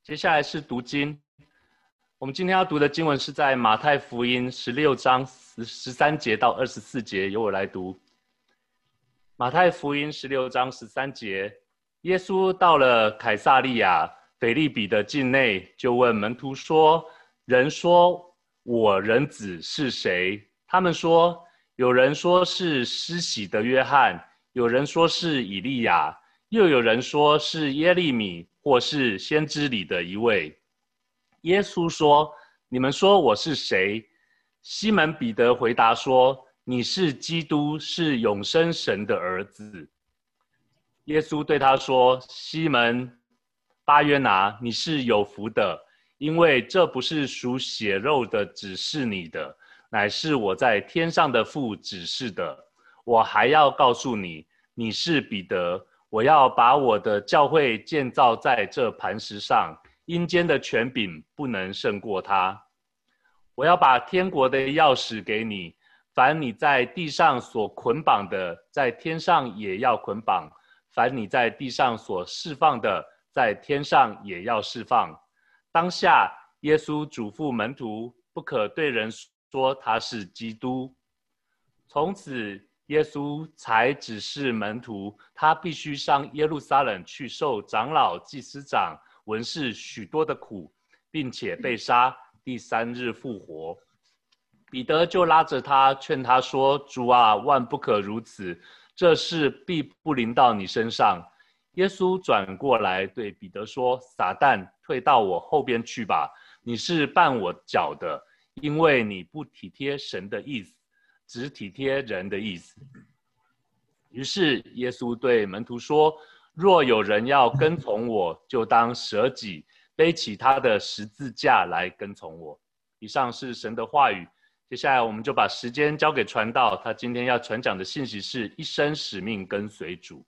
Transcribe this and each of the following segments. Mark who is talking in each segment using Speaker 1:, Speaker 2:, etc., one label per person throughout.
Speaker 1: 接下来是读经。我们今天要读的经文是在马太福音16章13节到24节，由我来读。马太福音16章13节，耶稣到了凯撒利亚腓立比的境内，就问门徒说：“人说我人子是谁？”他们说：“有人说是施洗的约翰，有人说是以利亚，又有人说是耶利米，或是先知里的一位。”耶稣说：“你们说我是谁？”西门彼得回答说：“你是基督，是永生神的儿子。”耶稣对他说：“西门巴约拿，你是有福的，因为这不是属血肉的指示你的，乃是我在天上的父指示的。我还要告诉你，你是彼得，我要把我的教会建造在这磐石上，阴间的权柄不能胜过它。我要把天国的钥匙给你，凡你在地上所捆绑的，在天上也要捆绑；凡你在地上所释放的，在天上也要释放。”当下，耶稣嘱咐门徒，不可对人说他是基督。从此，耶稣才指示门徒，他必须上耶路撒冷去受长老、祭司长、文士许多的苦，并且被杀，第3日复活。彼得就拉着他，劝他说：“主啊，万不可如此，这事必不临到你身上。”耶稣转过来对彼得说：“撒旦，退到我后边去吧，你是绊我脚的，因为你不体贴神的意思，只体贴人的意思。”于是耶稣对门徒说：“若有人要跟从我，就当舍己，背起他的十字架来跟从我。”以上是神的话语。接下来我们就把时间交给传道，他今天要传讲的信息是一生使命跟随主。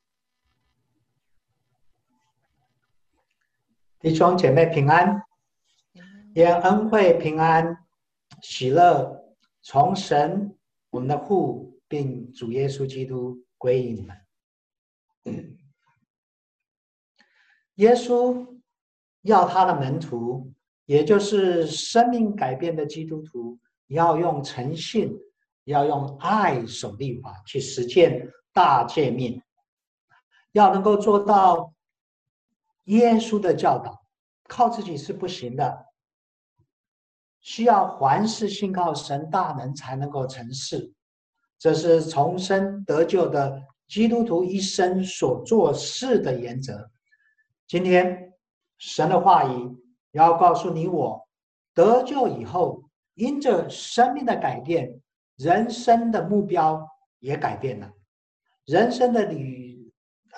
Speaker 2: 弟兄姐妹平安，愿恩惠平安喜乐从神我们的父并主耶稣基督归于你们。耶稣要他的门徒，也就是生命改变的基督徒，要用诚信，要用爱守律法去实践大诫命，要能够做到耶稣的教导，靠自己是不行的，需要凡事信靠神大能才能够成事。这是重生得救的基督徒一生所做事的原则。今天神的话语要告诉你我，得救以后，因着生命的改变，人生的目标也改变了，人生的旅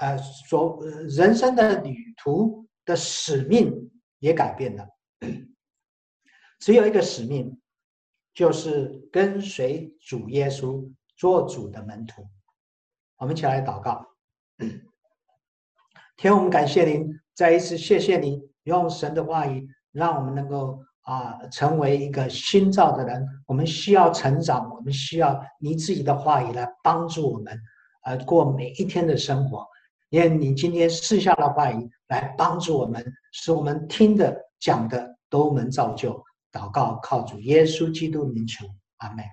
Speaker 2: 途的使命也改变了。只有一个使命，就是跟随主耶稣，做主的门徒。我们一起来祷告。天，我们感谢您，再一次谢谢你用神的话语让我们能够成为一个新造的人。我们需要成长，我们需要你自己的话语来帮助我们过每一天的生活。愿你今天赐下的话语来帮助我们，使我们听的讲的都能造就。祷告靠主耶稣基督名求，阿们。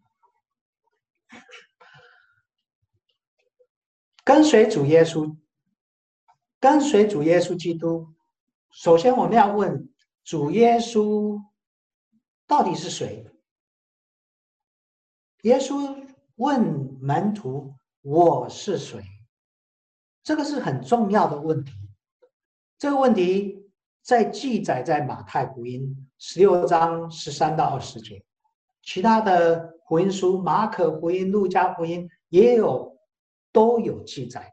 Speaker 2: 跟随主耶稣，跟随主耶稣基督，首先我们要问主耶稣到底是谁？耶稣问门徒：“我是谁？”这个是很重要的问题。这个问题记载在马太福音16章13到20节，其他的福音书，马可福音、路加福音都有记载的。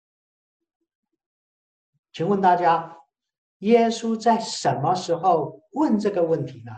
Speaker 2: 请问大家，耶稣在什么时候问这个问题呢？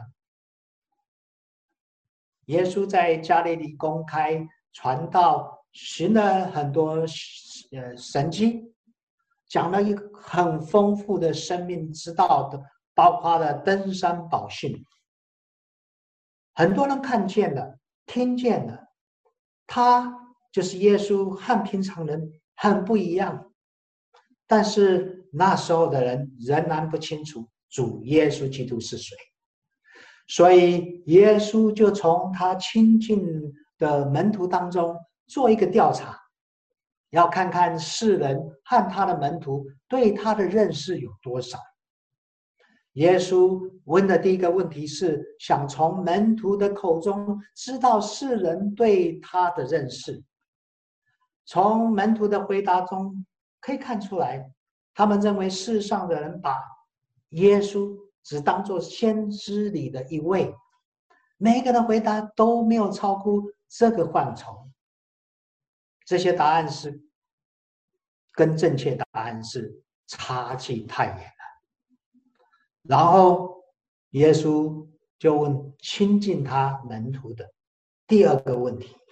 Speaker 2: 耶稣在加利利公开传道，行了很多神迹，讲了一个很丰富的生命之道的，包括了登山宝训。很多人看见了，听见了，他就是耶稣和平常人很不一样。但是那时候的人仍然不清楚主耶稣基督是谁。所以耶稣就从他亲近的门徒当中做一个调查，要看看世人和他的门徒对他的认识有多少。耶稣问的第一个问题是想从门徒的口中知道世人对他的认识。从门徒的回答中可以看出来，他们认为世上的人把耶稣只当作先知里的一位，每一个人的回答都没有超乎这个范畴。这些答案是跟正确答案是差距太远了。然后耶稣就问亲近他门徒的第二个问题：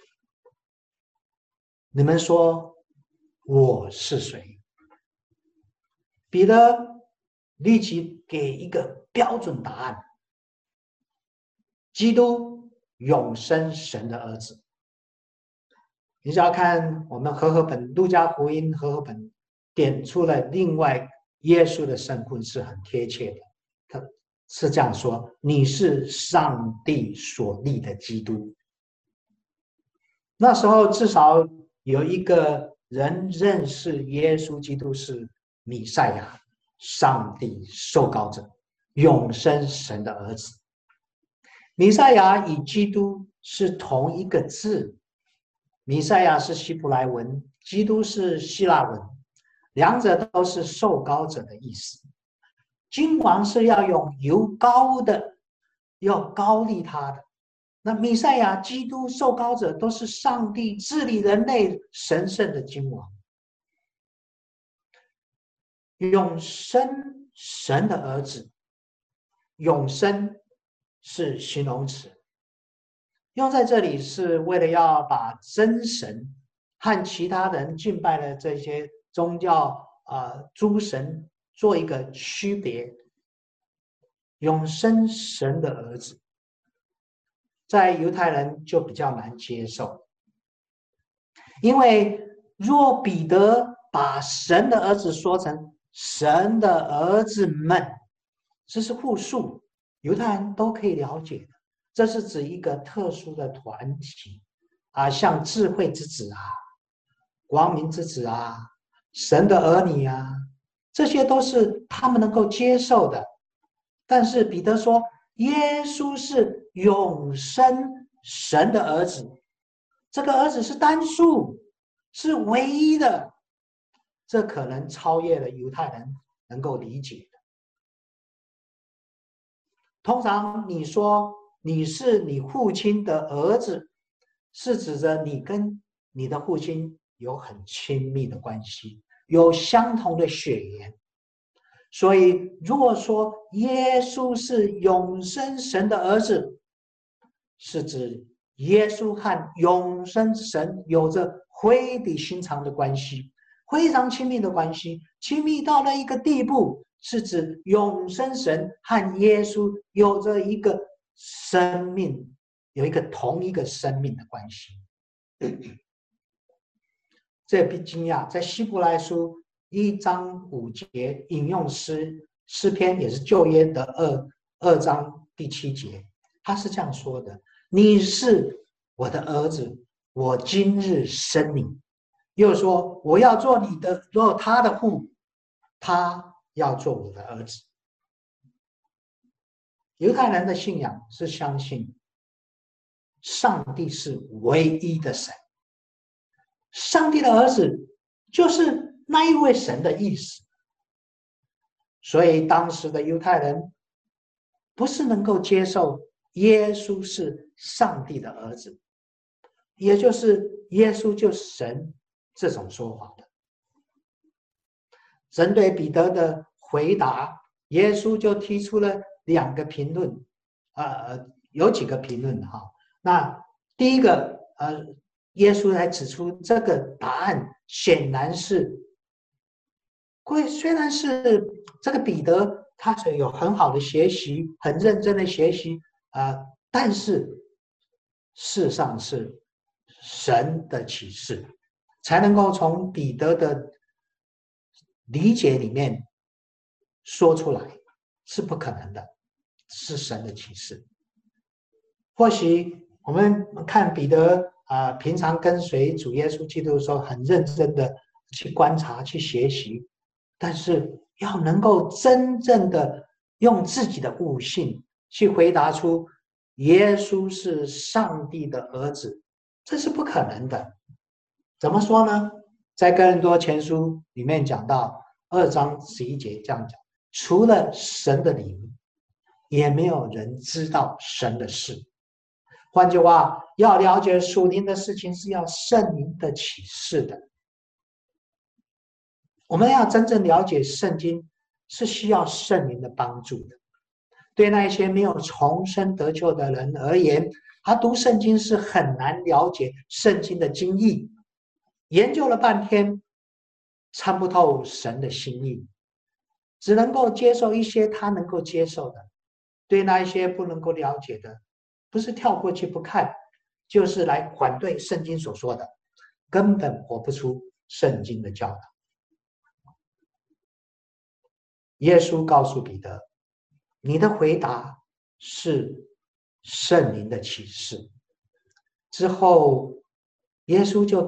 Speaker 2: 你们说我是谁？彼得立即给一个标准答案：基督，永生神的儿子。你只要看我们和合本路加福音和合本点出了另外耶稣的身份是很贴切的，他是这样说：你是上帝所立的基督。那时候至少有一个人认识耶稣基督是弥赛亚，上帝受膏者，永生神的儿子。弥赛亚与基督是同一个字，弥赛亚是希伯来文，基督是希腊文，两者都是受膏者的意思。君王是要用油膏的，要膏立他的。那弥赛亚、基督、受膏者都是上帝治理人类神圣的君王。永生神的儿子，永生是形容词，用在这里是为了要把真神和其他人敬拜的这些宗教诸神做一个区别。永生神的儿子，在犹太人就比较难接受，因为若彼得把神的儿子说成神的儿子们，这是复数，犹太人都可以了解的。这是指一个特殊的团体像智慧之子光明之子神的儿女这些都是他们能够接受的。但是彼得说耶稣是永生神的儿子，这个儿子是单数，是唯一的，这可能超越了犹太人能够理解的。通常你说你是你父亲的儿子，是指着你跟你的父亲有很亲密的关系，有相同的血缘。所以如果说耶稣是永生神的儿子，是指耶稣和永生神有着非比寻常的关系，非常亲密的关系，亲密到了一个地步，是指永生神和耶稣有着一个生命，有一个同一个生命的关系。这不惊讶，在希伯来书1章5节引用诗篇，也是旧约的2章第7节，他是这样说的：你是我的儿子，我今日生你。又说我要做你的，做他的父，他要做我的儿子。犹太人的信仰是相信上帝是唯一的神，上帝的儿子就是那一位神的意思。所以当时的犹太人不是能够接受耶稣是上帝的儿子，也就是耶稣就是神这种说法的。针对彼得的回答，耶稣就提出了2个评论，有几个评论那第一个，耶稣还指出这个答案显然是，虽然是这个彼得他有很好的学习，很认真的学习但是事实上是神的启示，才能够从彼得的理解里面说出来。 是不可能的，是神的启示。或许我们看彼得平常跟随主耶稣基督的时候，很认真的去观察、去学习，但是要能够真正的用自己的悟性去回答出耶稣是上帝的儿子，这是不可能的。怎么说呢？在哥林多前书里面讲到2章11节这样讲，除了神的灵，也没有人知道神的事。换句话，要了解属灵的事情是要圣灵的启示的。我们要真正了解圣经，是需要圣灵的帮助的。对那些没有重生得救的人而言，他读圣经是很难了解圣经的经义，研究了半天，参不透神的心意，只能够接受一些他能够接受的，对那一些不能够了解的，不是跳过去不看，就是来反对圣经所说的，根本活不出圣经的教导。耶稣告诉彼得，你的回答是圣灵的启示。之后耶稣就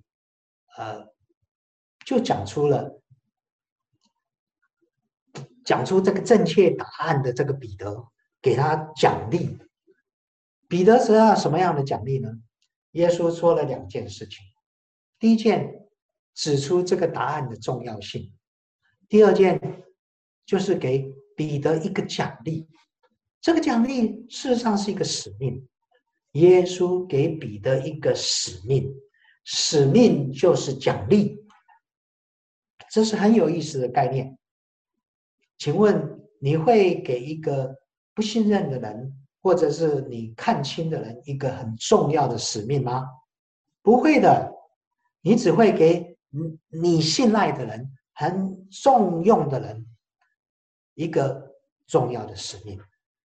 Speaker 2: 讲出这个正确答案的这个彼得，给他奖励。彼得得到什么样的奖励呢？耶稣说了2件事情。第一件，指出这个答案的重要性；第二件，就是给彼得一个奖励。这个奖励事实上是一个使命。耶稣给彼得一个使命，使命就是奖励，这是很有意思的概念。请问你会给一个不信任的人，或者是你看清的人一个很重要的使命吗？不会的，你只会给你信赖的人、很重用的人一个重要的使命。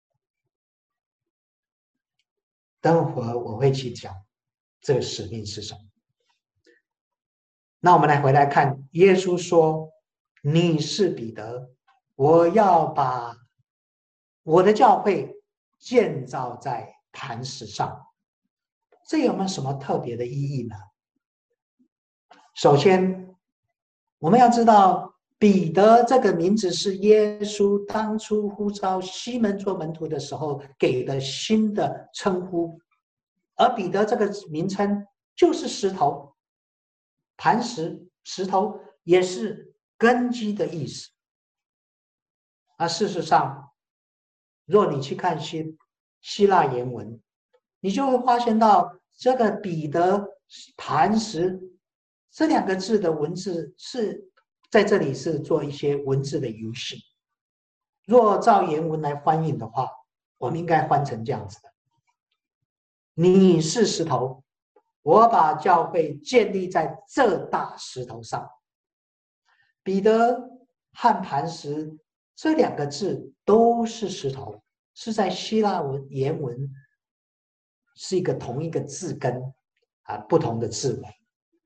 Speaker 2: 等会儿我会去讲这个使命是什么。那我们回来看，耶稣说：“你是彼得，我要把我的教会建造在磐石上。”这有没有什么特别的意义呢？首先，我们要知道，彼得这个名字是耶稣当初呼召西门做门徒的时候给的新的称呼，而彼得这个名称就是石头，磐石，石头也是根基的意思。而事实上，若你去看希腊原文，你就会发现到这个彼得、磐石这2个字的文字是在这里是做一些文字的游戏。若照原文来翻译的话，我们应该翻成这样子的：你是石头，我把教会建立在这大石头上。彼得和磐石这2个字都是石头，是在希腊原文是一个同一个字根不同的字尾。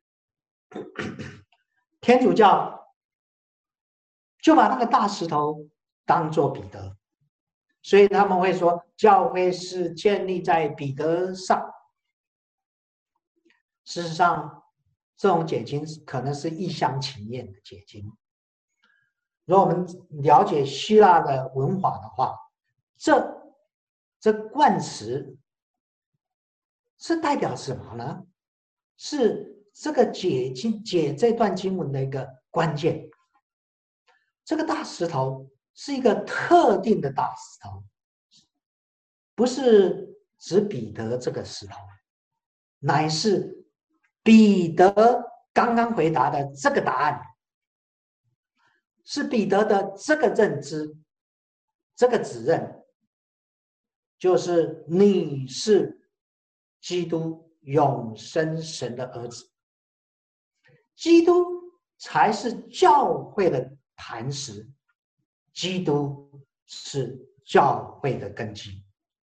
Speaker 2: 天主教就把那个大石头当作彼得，所以他们会说教会是建立在彼得上。事实上，这种解经可能是一厢情愿的解经。如果我们了解希腊的文法的话，这冠词是代表什么呢？是这个解这段经文的一个关键。这个大石头是一个特定的大石头，不是指彼得这个石头，乃是彼得刚刚回答的这个答案，是彼得的这个认知，这个指认，就是你是基督永生神的儿子。基督才是教会的磐石，基督是教会的根基。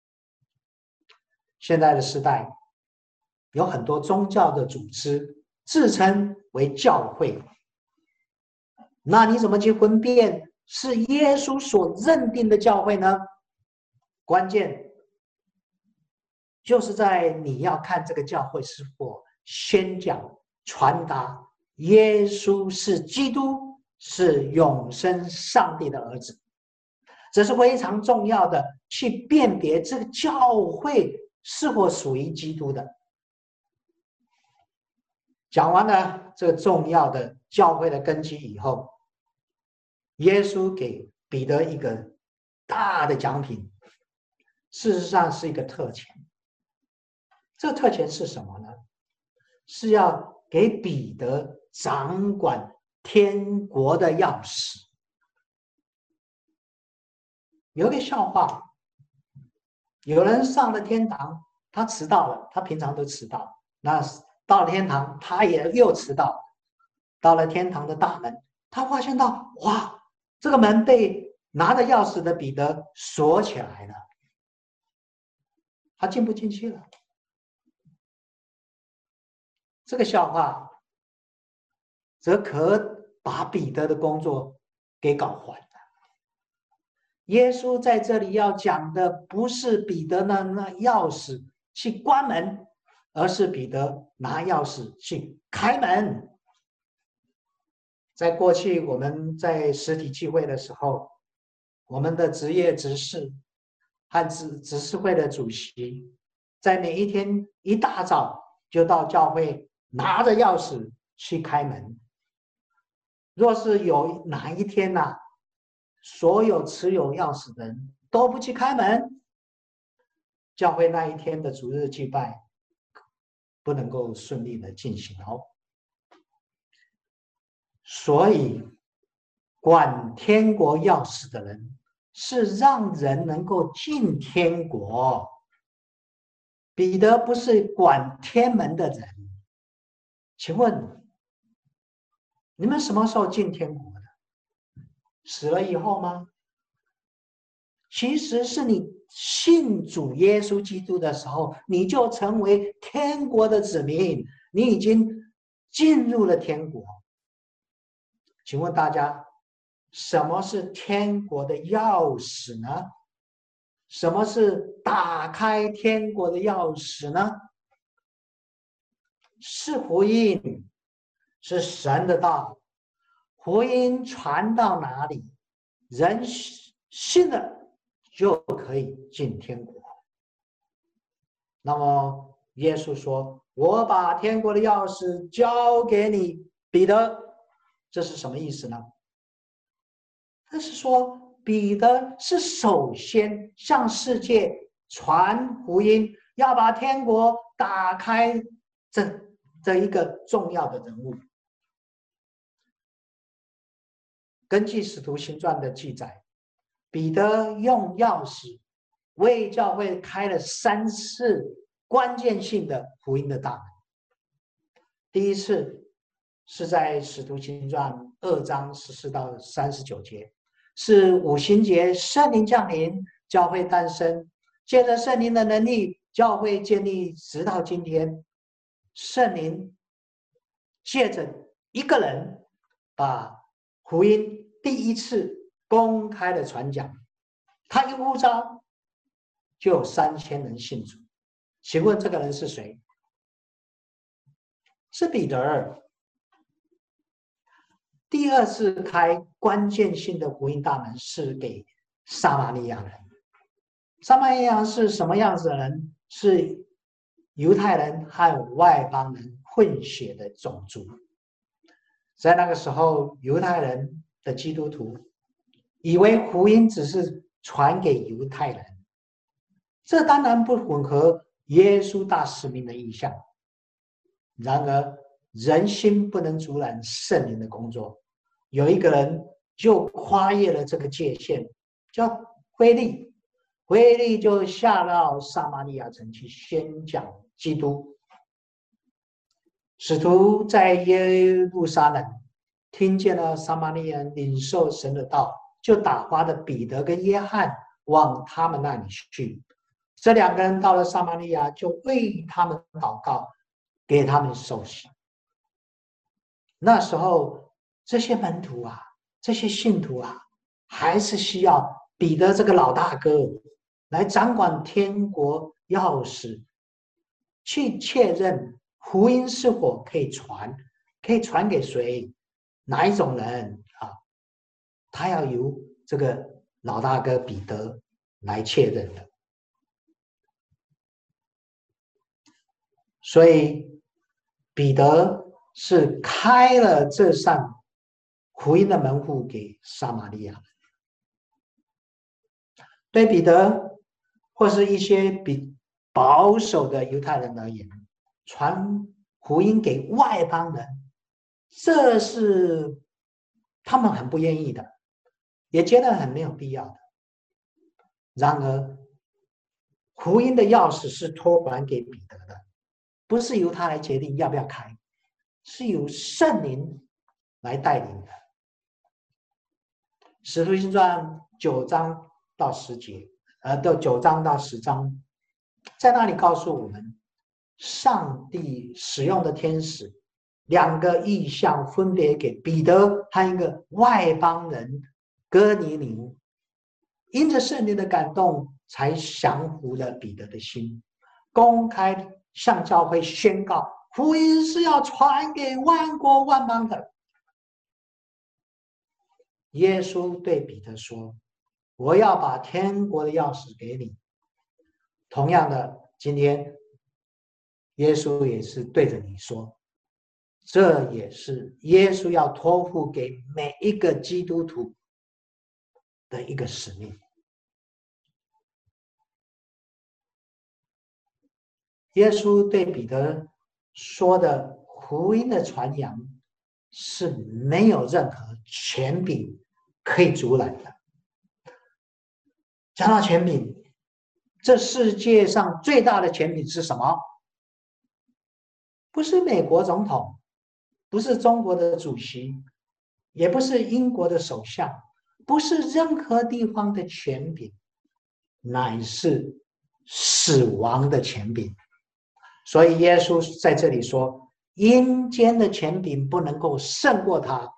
Speaker 2: 现在的时代有很多宗教的组织自称为教会，那你怎么去分辨是耶稣所认定的教会呢？关键就是在你要看这个教会是否宣讲、传达耶稣是基督，是永生上帝的儿子。这是非常重要的，去辨别这个教会是否属于基督的。讲完了这个重要的教会的根基以后，耶稣给彼得一个大的奖品，事实上是一个特权。这个特权是什么呢？是要给彼得掌管天国的钥匙。有一个笑话，有人上了天堂，他迟到了，他平常都迟到，那到了天堂，他也又迟到。到了天堂的大门，他发现到，哇，这个门被拿着钥匙的彼得锁起来了，他进不进去了。这个笑话则可把彼得的工作给搞坏了。耶稣在这里要讲的不是彼得那钥匙去关门，而是彼得拿钥匙去开门。在过去我们在实体聚会的时候，我们的职业执事和执事会的主席，在每一天一大早就到教会拿着钥匙去开门。若是有哪一天所有持有钥匙的人都不去开门，教会那一天的主日祭拜不能够顺利的进行哦。所以管天国钥匙的人是让人能够进天国，彼得不是管天门的人。请问你们什么时候进天国的？死了以后吗？其实是你信主耶稣基督的时候，你就成为天国的子民，你已经进入了天国。请问大家，什么是天国的钥匙呢？什么是打开天国的钥匙呢？是福音，是神的道。福音传到哪里，人信了就可以进天国。那么耶稣说，我把天国的钥匙交给你，彼得。这是什么意思呢？这是说彼得是首先向世界传福音，要把天国打开这一个重要的人物。根据使徒行传的记载，彼得用钥匙为教会开了3次关键性的福音的大门。第一次是在使徒行传2章14到39节，是五旬节圣灵降临，教会诞生，借着圣灵的能力，教会建立直到今天。圣灵借着一个人把福音第一次公开的传讲，他一呼召就有3000人信主。请问这个人是谁？是彼得。第二次开关键性的福音大门是给撒玛利亚人。撒玛利亚人是什么样子的人？是犹太人和外邦人混血的种族。在那个时候，犹太人的基督徒以为福音只是传给犹太人，这当然不吻合耶稣大使命的意向。然而人心不能阻拦圣灵的工作，有一个人就跨越了这个界限，叫腓利。腓利就下到撒玛利亚城去宣讲基督。使徒在耶路撒冷听见了撒玛利亚人领受神的道，就打发了彼得跟约翰往他们那里去。这2个人到了撒玛利亚，就为他们祷告，给他们受洗。那时候这些门徒这些信徒还是需要彼得这个老大哥来掌管天国钥匙，去确认福音是否可以传，可以传给谁，哪一种人啊？他要由这个老大哥彼得来确认的。所以彼得是开了这扇福音的门户给撒玛利亚。对彼得或是一些比保守的犹太人而言，传福音给外邦人，这是他们很不愿意的，也觉得很没有必要的。然而，福音的钥匙是托管给彼得的，不是由他来决定要不要开，是由圣灵来带领的。使徒行传9章到10节，到9章到10章，在那里告诉我们，上帝使用的天使2个异象，分别给彼得和一个外邦人哥尼流，因着圣灵的感动，才降服了彼得的心，公开向教会宣告，福音是要传给万国万邦的。耶稣对彼得说：“我要把天国的钥匙给你。”同样的，今天耶稣也是对着你说，这也是耶稣要托付给每一个基督徒的一个使命。耶稣对彼得说的福音的传扬是没有任何权柄可以阻拦的。讲到权柄，这世界上最大的权柄是什么？不是美国总统，不是中国的主席，也不是英国的首相，不是任何地方的权柄，乃是死亡的权柄。所以耶稣在这里说，阴间的权柄不能够胜过他。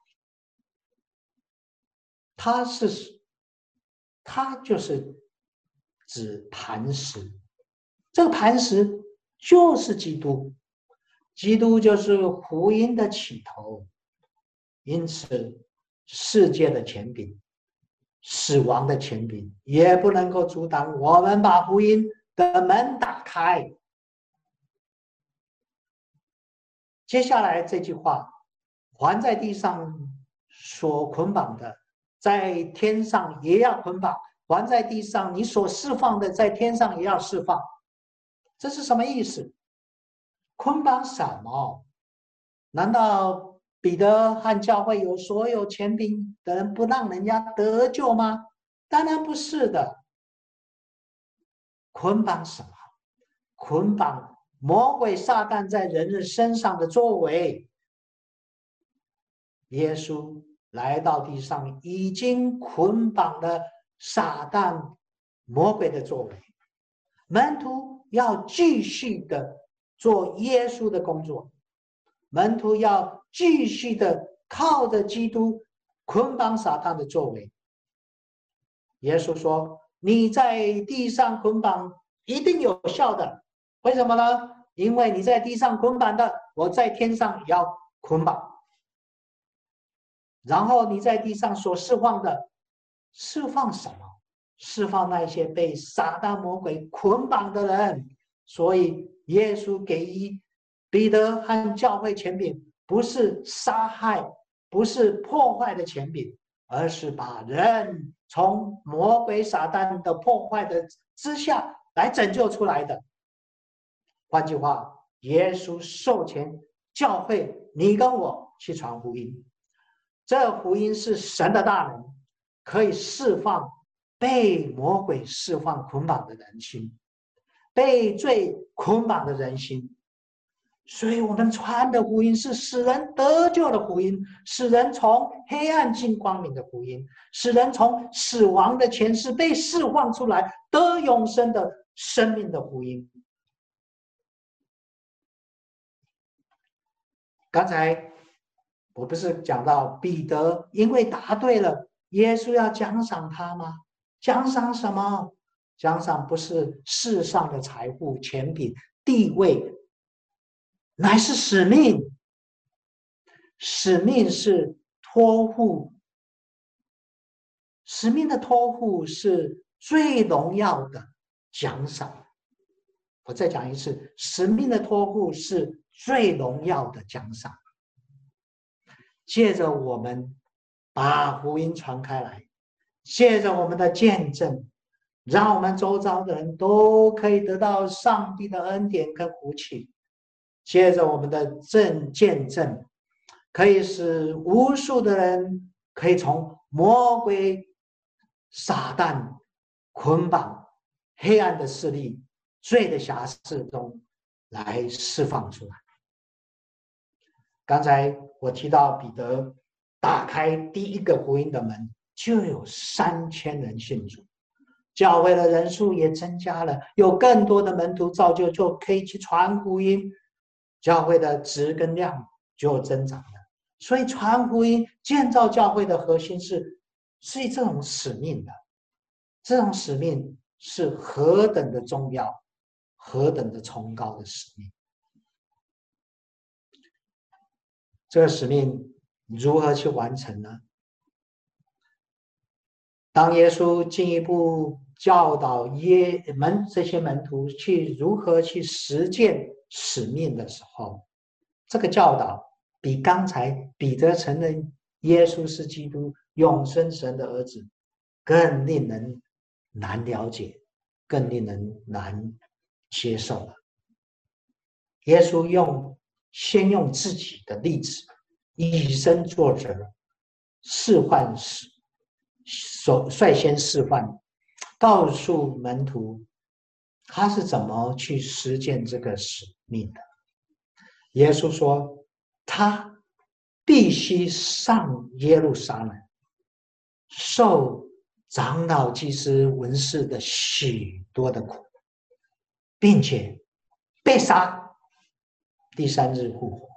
Speaker 2: 他就是指磐石，这个磐石就是基督，基督就是福音的起头。因此，世界的权柄、死亡的权柄也不能够阻挡我们把福音的门打开。接下来这句话，凡在地上所捆绑的，在天上也要捆绑；凡在地上你所释放的，在天上也要释放。这是什么意思？捆绑什么？难道彼得和教会有所有权柄的人不让人家得救吗？当然不是的。捆绑什么？捆绑魔鬼撒旦在人身上的作为。耶稣来到地上，已经捆绑了撒旦魔鬼的作为。门徒要继续的做耶稣的工作，门徒要继续的靠着基督捆绑撒旦的作为。耶稣说：“你在地上捆绑一定有效的，为什么呢？因为你在地上捆绑的，我在天上也要捆绑。然后你在地上所释放的，释放什么？释放那些被撒旦魔鬼捆绑的人。所以耶稣给予彼得和教会权柄，不是杀害，不是破坏的权柄，而是把人从魔鬼撒旦的破坏的之下来拯救出来的。换句话，耶稣授权教会你跟我去传福音，这福音是神的大能，可以释放被魔鬼释放捆绑的人心，被罪捆绑的人心。所以我们传的福音是使人得救的福音，使人从黑暗进光明的福音，使人从死亡的权势被释放出来，得永生的生命的福音。刚才我不是讲到彼得因为答对了耶稣要奖赏他吗？奖赏什么？奖赏不是世上的财富、权柄、地位，乃是使命。使命是托付，使命的托付是最荣耀的奖赏。我再讲一次，使命的托付是最荣耀的奖赏。借着我们把福音传开来，借着我们的见证，让我们周遭的人都可以得到上帝的恩典跟福气。借着我们的见证，可以使无数的人可以从魔鬼、撒旦捆绑、黑暗的势力、罪的辖制中来释放出来。刚才我提到彼得打开第一个福音的门，就有3000人信主，教会的人数也增加了，有更多的门徒造就，就可以去传福音，教会的质跟量就增长了。所以传福音、建造教会的核心是这种使命的，这种使命是何等的重要，何等的崇高的使命。这个使命如何去完成呢？当耶稣进一步教导这些门徒去如何去实践使命的时候，这个教导比刚才彼得承认耶稣是基督永生神的儿子更令人难了解，更令人难接受了。耶稣先用自己的例子以身作则，率先示范，告诉门徒他是怎么去实践这个使命的。耶稣说，他必须上耶路撒冷，受长老、祭司、文士的许多的苦，并且被杀，第3日复活。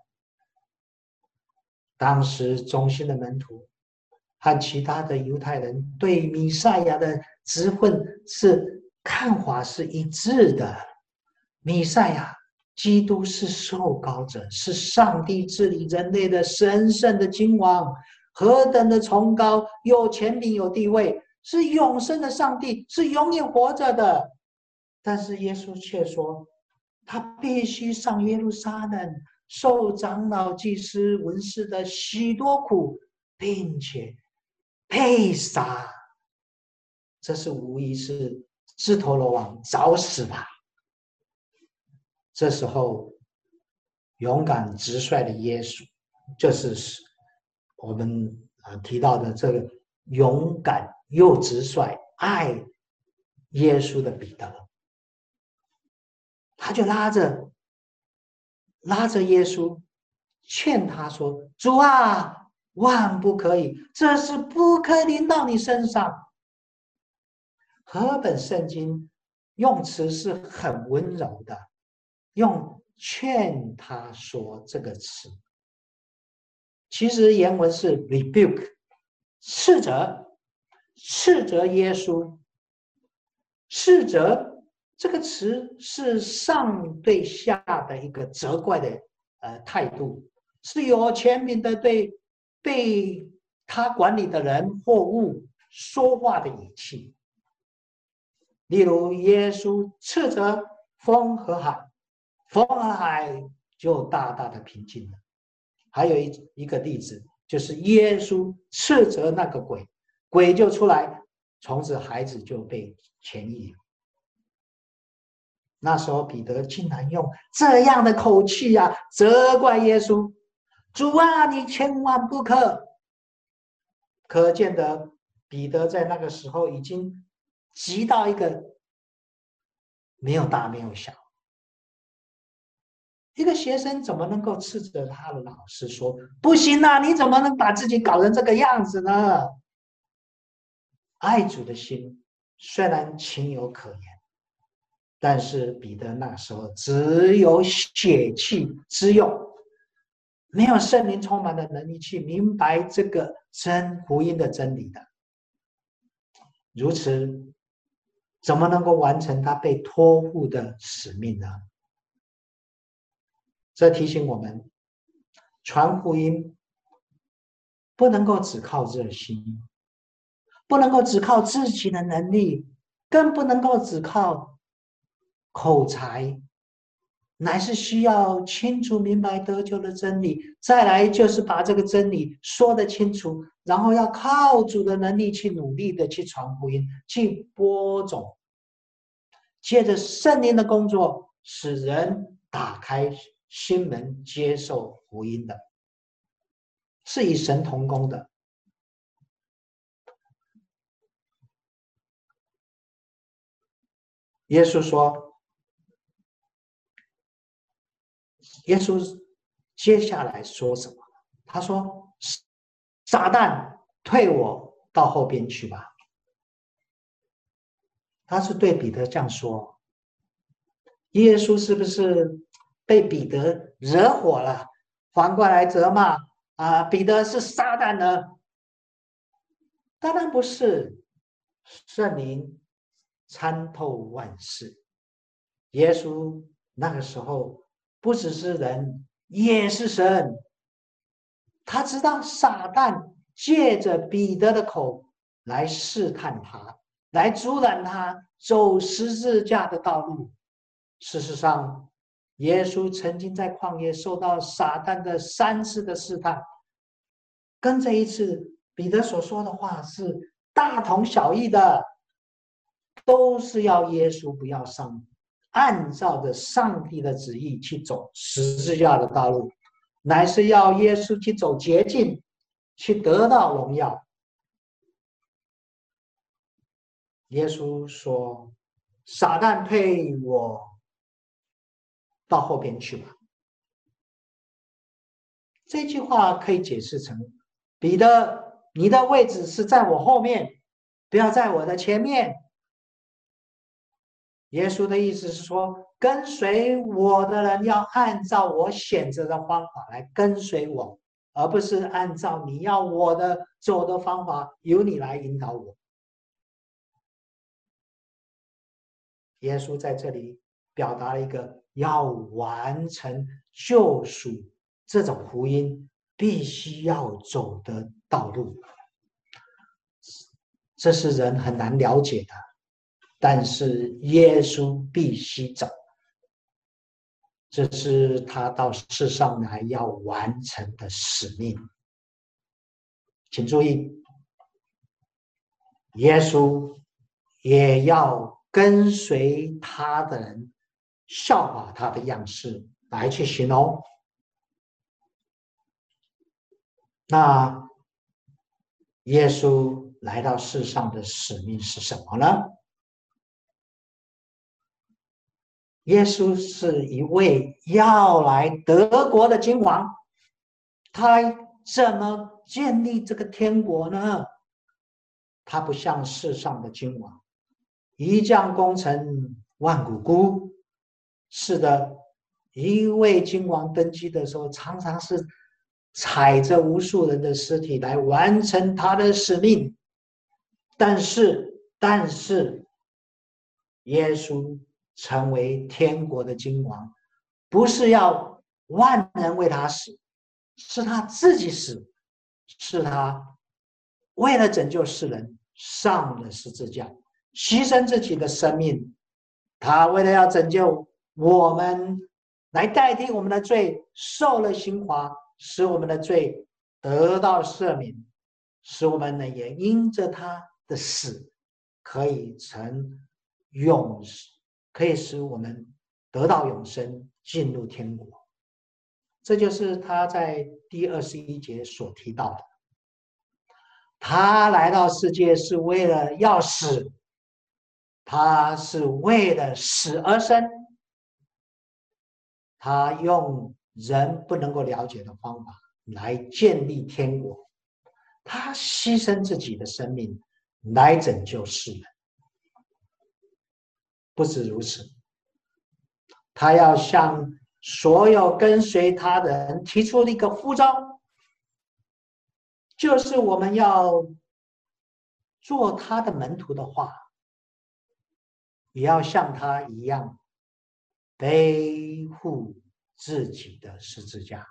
Speaker 2: 当时中心的门徒和其他的犹太人对弥赛亚的质问看法是一致的。弥赛亚基督是受膏者，是上帝治理人类的神圣的君王，何等的崇高，有权柄有地位，是永生的上帝，是永远活着的。但是耶稣却说，他必须上耶路撒冷，受长老、祭司、文士的许多苦，并且被杀。这是无疑是自投罗网，找死吧。这时候勇敢直率的耶稣，就是我们提到的这个勇敢又直率爱耶稣的彼得，他就拉着耶稣，劝他说，主啊，万不可以，这事不可临到你身上。和本圣经用词是很温柔的，用劝他说这个词，其实原文是 rebuke， 斥责耶稣。斥责这个词是上对下的一个责怪的态度，是有权柄的对被他管理的人或物说话的语气。例如耶稣斥责风和海，风和海就大大的平静了。还有一个例子，就是耶稣斥责那个鬼，鬼就出来，从此孩子就被痊愈了。那时候彼得竟然用这样的口气责怪耶稣，主啊，你千万不可。可见得彼得在那个时候已经急到一个没有大没有小。一个学生怎么能够斥责他的老师说，不行啊，你怎么能把自己搞成这个样子呢？爱主的心虽然情有可原，但是彼得那时候只有血气之用，没有圣灵充满的能力去明白这个福音的真理的。 如此，怎么能够完成他被托付的使命呢？这提醒我们，传福音不能够只靠热心，不能够只靠自己的能力，更不能够只靠口才，乃是需要清楚明白得救的真理，再来就是把这个真理说得清楚，然后要靠主的能力去努力的去传福音，去播种，借着圣灵的工作，使人打开心门接受福音的，是与神同工的。耶稣说，耶稣接下来说什么？他说：“撒旦，退我到后边去吧。”他是对彼得这样说。耶稣是不是被彼得惹火了，反过来责骂彼得是撒旦呢？当然不是，圣灵参透万事。耶稣那个时候不只是人，也是神。他知道撒旦借着彼得的口来试探他，来阻拦他走十字架的道路。事实上，耶稣曾经在旷野受到撒旦的3次的试探，跟这一次彼得所说的话是大同小异的，都是要耶稣不要按照着上帝的旨意去走十字架的道路，乃是要耶稣去走捷径，去得到荣耀。耶稣说：“撒旦，退我到后边去吧。”这句话可以解释成：彼得，你的位置是在我后面，不要在我的前面。耶稣的意思是说，跟随我的人要按照我选择的方法来跟随我，而不是按照你要我的走的方法，由你来引导我。耶稣在这里表达了一个要完成救赎这种福音必须要走的道路，这是人很难了解的，但是耶稣必须走，这是他到世上来要完成的使命。请注意，耶稣也要跟随他的人效法他的样式来去行哦。那耶稣来到世上的使命是什么呢？耶稣是一位要来得国的君王，他怎么建立这个天国呢？他不像世上的君王，一将功成万骨枯。是的，一位君王登基的时候，常常是踩着无数人的尸体来完成他的使命。但是，耶稣成为天国的君王，不是要万人为他死，是他自己死，是他为了拯救世人上了十字架，牺牲自己的生命。他为了要拯救我们，来代替我们的罪，受了刑罚，使我们的罪得到赦免，使我们呢也因着他的死可以可以使我们得到永生，进入天国。这就是他在第21节所提到的，他来到世界是为了要死，他是为了死而生，他用人不能够了解的方法来建立天国，他牺牲自己的生命来拯救世人。不止如此，他要向所有跟随他的人提出了一个呼召，就是我们要做他的门徒的话，也要像他一样背负自己的十字架。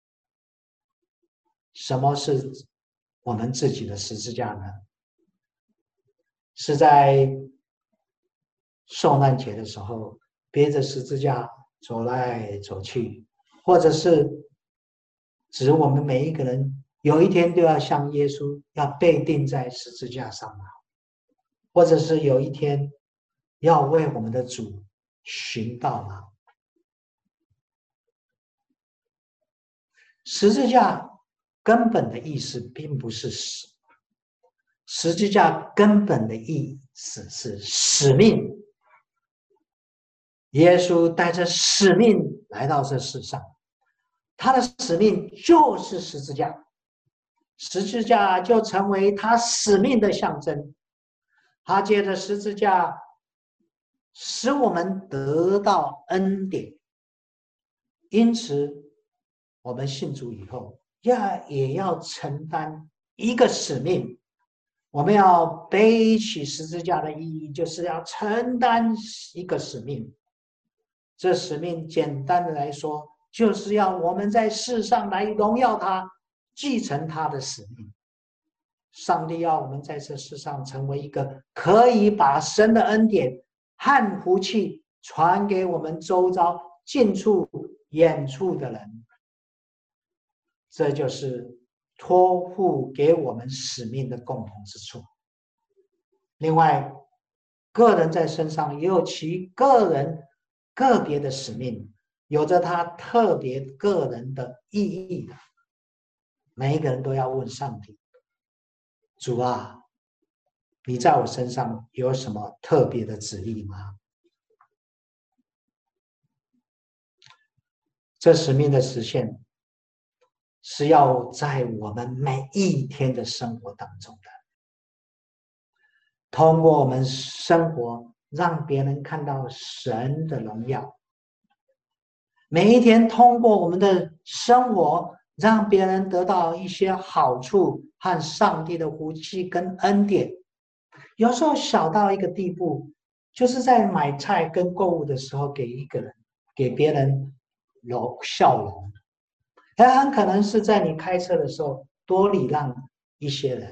Speaker 2: 什么是我们自己的十字架呢？是在受难节的时候背着十字架走来走去，或者是指我们每一个人有一天都要像耶稣要被钉在十字架上吗？或者是有一天要为我们的主寻道吗？十字架根本的意思并不是死，十字架根本的意思是使命。耶稣带着使命来到这世上，他的使命就是十字架，十字架就成为他使命的象征。他借着十字架使我们得到恩典，因此我们信主以后也要承担一个使命。我们要背起十字架的意义，就是要承担一个使命。这使命简单的来说，就是要我们在世上来荣耀他，继承他的使命。上帝要我们在这世上成为一个可以把神的恩典和福气传给我们周遭近处远处的人，这就是托付给我们使命的共同之处。另外，个人在身上也有其个人个别的使命，有着他特别个人的意义的。每一个人都要问上帝：主啊，你在我身上有什么特别的旨意吗？这使命的实现是要在我们每一天的生活当中的，通过我们生活让别人看到神的荣耀，每一天通过我们的生活让别人得到一些好处和上帝的福气跟恩典。有时候小到一个地步，就是在买菜跟购物的时候给别人笑容，也很可能是在你开车的时候多礼让一些人，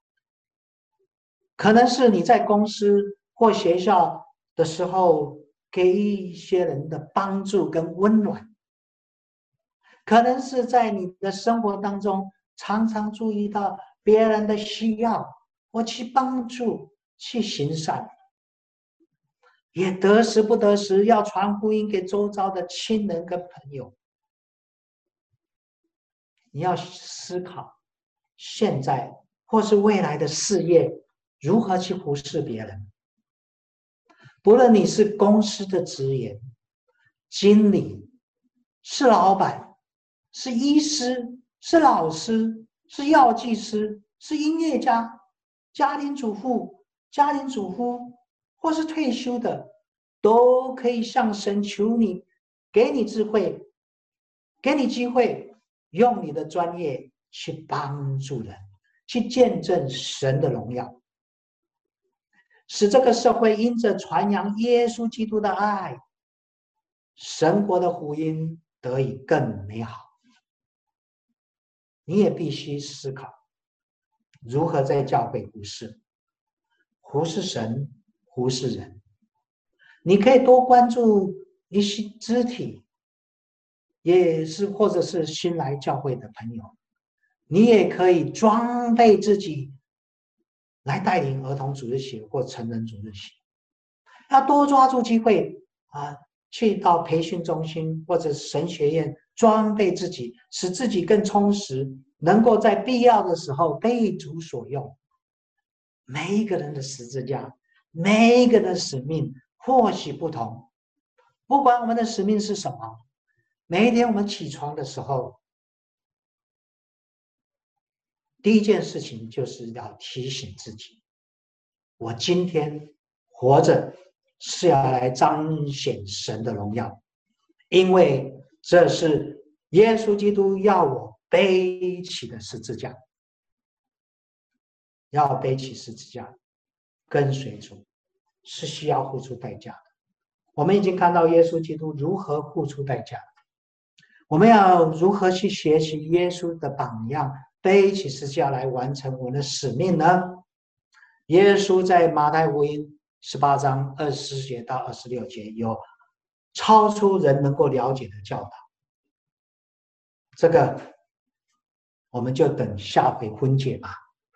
Speaker 2: 可能是你在公司或学校的时候给一些人的帮助跟温暖，可能是在你的生活当中常常注意到别人的需要，或去帮助去行善，也得时不得时要传福音给周遭的亲人跟朋友。你要思考现在或是未来的事业如何去服侍别人。不论你是公司的职员、经理、是老板、是医师、是老师、是药剂师、是音乐家、家庭主妇、家庭主夫，或是退休的，都可以向神求你，给你智慧，给你机会，用你的专业去帮助人，去见证神的荣耀，使这个社会因着传扬耶稣基督的爱，神国的福音得以更美好。你也必须思考如何在教会服侍神，服侍人。你可以多关注一些肢体，也是或者是新来教会的朋友，你也可以装备自己来带领儿童主日学或成人主日学。要多抓住机会去到培训中心或者神学院装备自己，使自己更充实，能够在必要的时候被主所用。每一个人的十字架，每一个人的使命或许不同，不管我们的使命是什么，每一天我们起床的时候，第一件事情就是要提醒自己，我今天活着是要来彰显神的荣耀，因为这是耶稣基督要我背起的十字架。 要背起十字架，跟随主，是需要付出代价的。我们已经看到耶稣基督如何付出代价，我们要如何去学习耶稣的榜样，背起十字架来完成我们的使命呢？耶稣在马太福音18章24节到26节有超出人能够了解的教导，这个我们就等下回分解吧。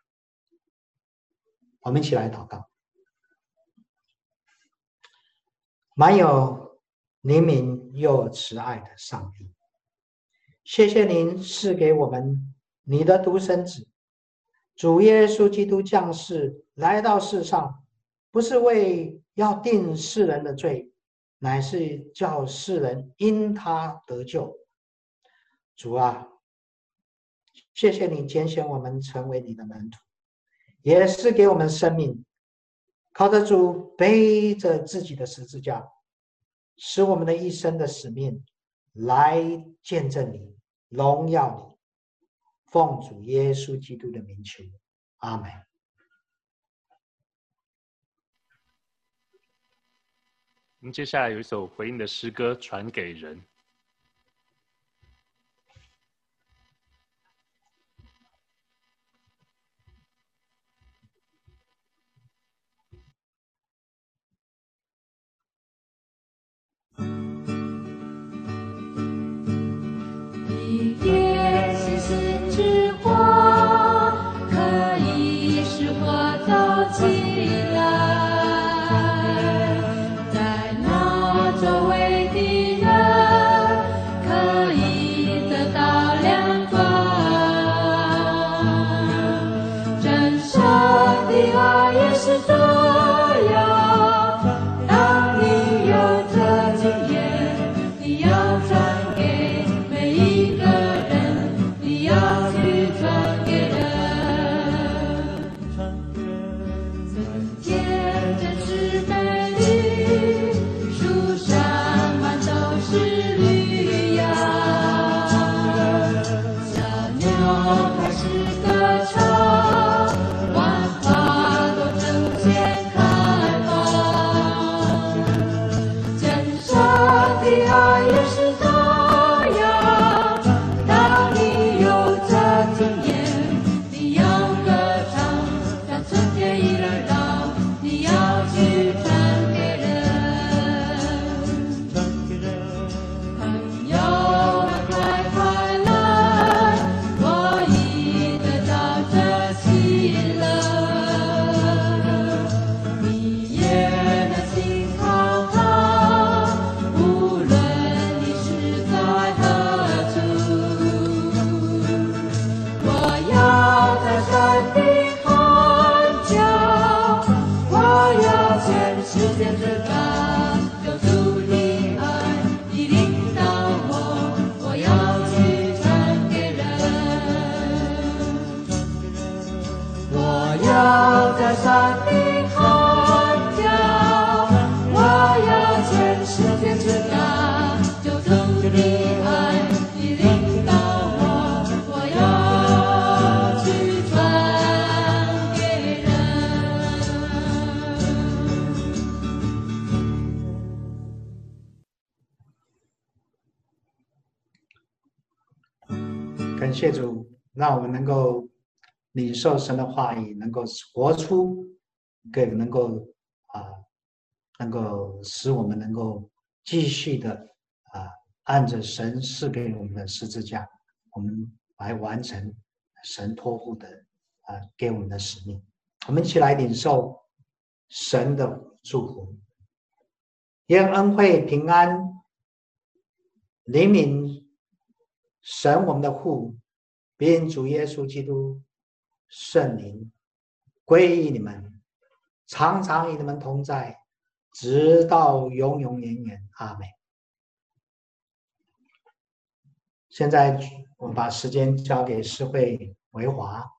Speaker 2: 我们一起来祷告。满有怜悯又慈爱的上帝，谢谢您赐给我们你的独生子主耶稣基督降世来到世上，不是为要定世人的罪，乃是叫世人因他得救。主啊，谢谢你拣选我们成为你的门徒，也是给我们生命，靠着主背着自己的十字架，使我们的一生的使命来见证你，荣耀你。奉主耶稣基督的名求，阿们。
Speaker 1: 我们接下来有一首回应的诗歌《传给人》。
Speaker 2: 感谢主，让我们能够领受神的话语，能够活出，更能够能够使我们能够继续的按着神赐给我们的十字架，我们来完成神托付的给我们的使命。我们一起来领受神的祝福，愿恩惠平安怜悯神我们的父，并主耶稣基督圣灵归于你们，常常与你们同在，直到永永远远。阿们。现在我们把时间交给诗慧维华。